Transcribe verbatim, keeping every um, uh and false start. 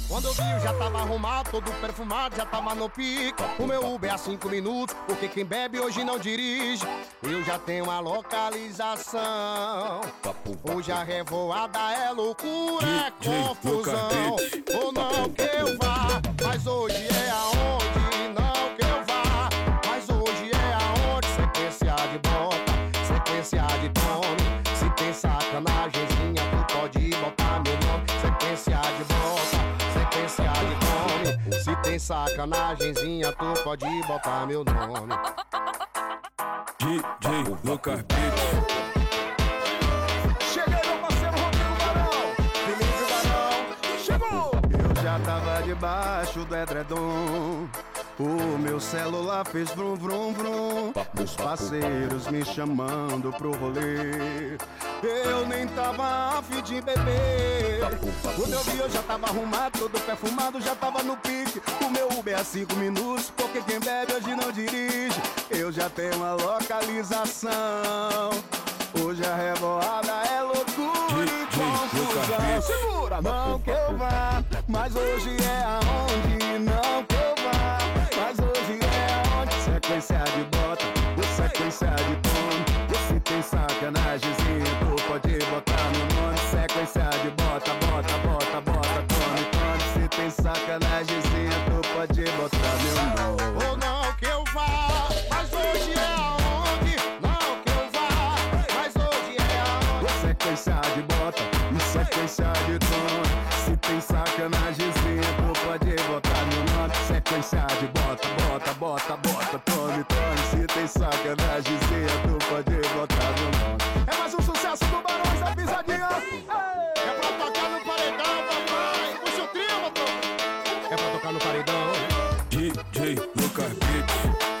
Quando eu vi eu já tava arrumado, todo perfumado, já tava no pique. O meu Uber é a cinco minutos, porque quem bebe hoje não dirige. Eu já tenho uma localização. Hoje a revoada é loucura, é confusão. Ou não que eu vá, mas hoje é aonde. Não que eu vá, mas hoje é aonde. Sequência de bota, sequência de nome. Se tem sacanagemzinha, tu pode botar meu nome. Sequência de bota, sequência de nome. Se tem sacanagemzinha, tu pode botar meu nome. D J Lucas Beats. Cheguei, meu parceiro Rodrigo Barão. Felipe Barão, chegou! Eu já tava debaixo do edredom. O meu celular fez vrum vrum vrum. Os parceiros me chamando pro rolê. Eu nem tava afim de beber. Quando eu vi eu já tava arrumado, todo perfumado, já tava no pique. O meu Uber é cinco minutos, porque quem bebe hoje não dirige. Eu já tenho uma localização. Hoje a revoada é loucura e confusão. Segura! Não que eu vá, mas hoje é aonde. Não que eu vá, mas hoje é aonde. Sequência de bota, ou sequência de tom. Se tem sacanagemzinha, tu pode botar meu nome. Sequência de bota, bota, bota, bota, tome, tome. Se tem sacanagemzinha, tu pode botar meu nome. Ou não que eu vá, mas hoje é aonde. Não que eu vá, mas hoje é aonde. Sequência de bota e sequência de tom. Se tem sacanagemzinha, tu pode botar meu nome. Sequência de bota, bota, bota, bota, tome, tome. Se tem sacanagemzinha, tu pode botar meu nome. É mais um sucesso do Barões da Pisadinha. Ei! É pra tocar no paredão, papai. Puxa o trio, motor. É pra tocar no paredão. D J Lucas Beats.